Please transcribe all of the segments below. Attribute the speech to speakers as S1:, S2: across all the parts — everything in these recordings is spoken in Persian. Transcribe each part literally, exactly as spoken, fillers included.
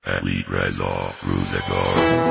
S1: علی رضا روزگار.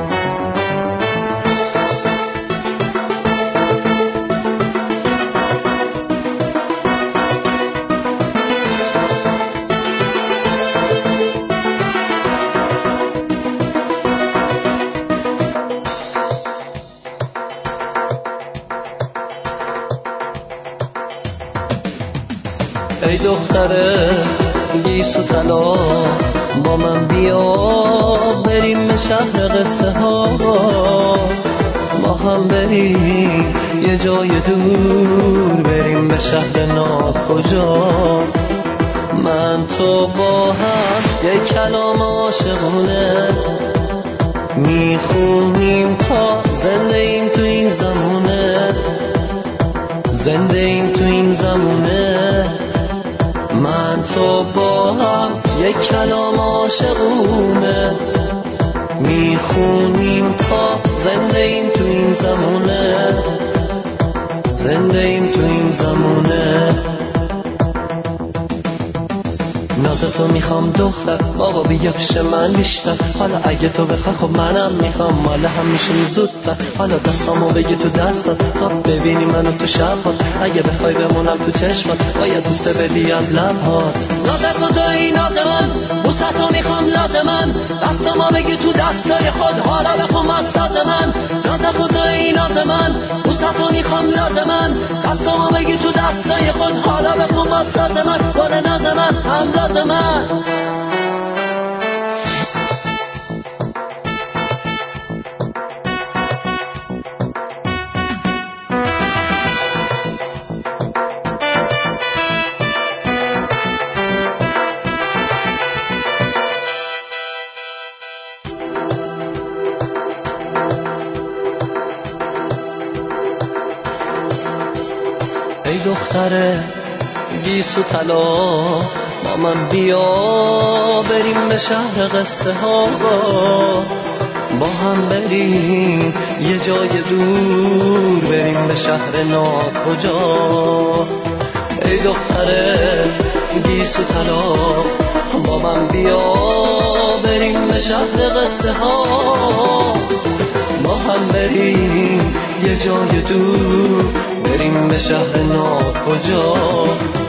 S2: ای دختره گیس و طلا با من بیا بریم به شهر قصه ها، با هم بریم یه جای دور، بریم به شهر ناکجا. من تو با هم یه کلام عاشقونه میخونیم تا زنده ایم تو این زمونه، زنده ایم تو این زمونه. من تو با هم یک کلام عاشقونه میخونیم تا زنده ایم تو این زمونه، زنده ایم تو این زمونه. نازتو میخوام دختر، بابا بیا پیش من بیشتر. حالا اگه تو بخوای خب منم میخوام، ماله هم میشیم زودتر. حالا دستامو بگی تو دستات تا ببینی منو تو شبات. اگه بخوای بمونم تو چشمات باید بوسه بدی از لبهات. نازتو توی ناز من، بوستو میخوام لازمن. دستامو بگی تو دستای خود، حالا بخوام از ساز من. نازتو توی ناز من، بوستو میخوام لازمن. دستامو بگی تو دستای خود، حالا بخوام از ساز من. گل ناز من، همراز من. ای دختره گیس و طلا با من بیا بریم به شهر قصه ها، با هم بریم یه جای دور، بریم به شهر ناکجا. ای دختره گیس و طلا با من بیا بریم به شهر قصه ها، با هم بریم یه جای دور، بریم به شهر ناکجا.